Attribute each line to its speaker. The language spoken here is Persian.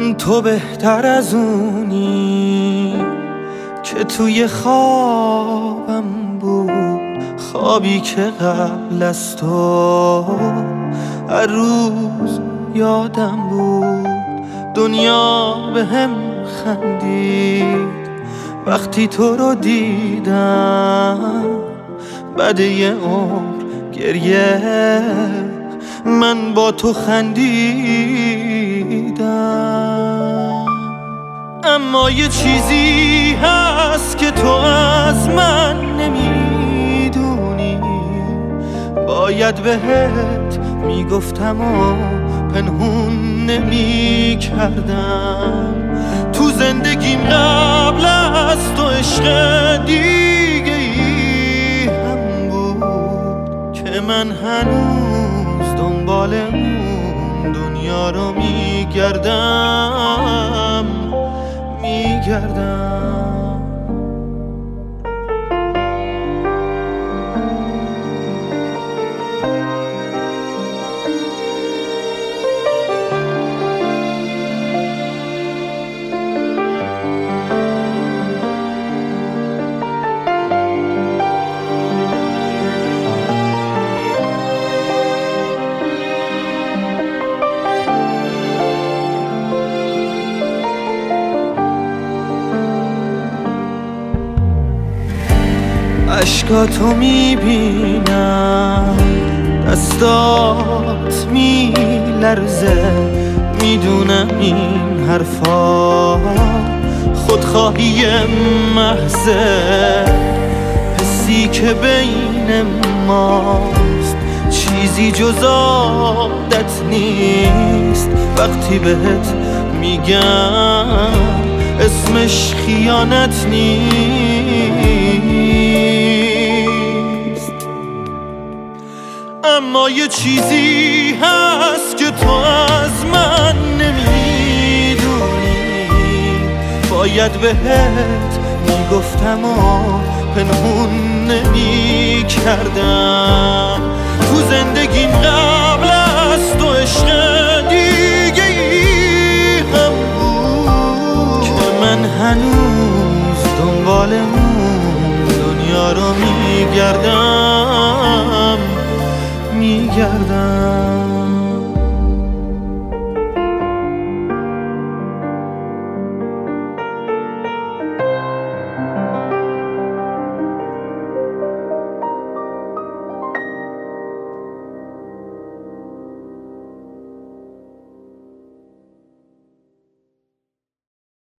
Speaker 1: تو بهتر از اونی که توی خوابم بود، خوابی که قبل از تو هر روز یادم بود. دنیا به هم خندید وقتی تو رو دیدم، بعد یه عمر گریه من با تو خندیدم. اما یه چیزی هست که تو از من نمیدونی، باید بهت میگفتم و پنهون نمیکردم. تو زندگیم قبل از تو عشق دیگه ای هم بود که من هنوز دنبال اون دنیا رو میگردم. اشکاتو میبینم، دستات میلرزه، میدونم این حرفا خودخواهی محضه. حسی که بین ماست چیزی جز عادت نیست، وقتی بهت میگم اسمش خیانت نیست. اما یه چیزی هست که تو از من نمیدونی، باید بهت میگفتم و پنهون نمیکردم. تو زندگیم قبل از تو عشق دیگه ای هم بود که من هنوز دنبال اون دنیا رو میگردم.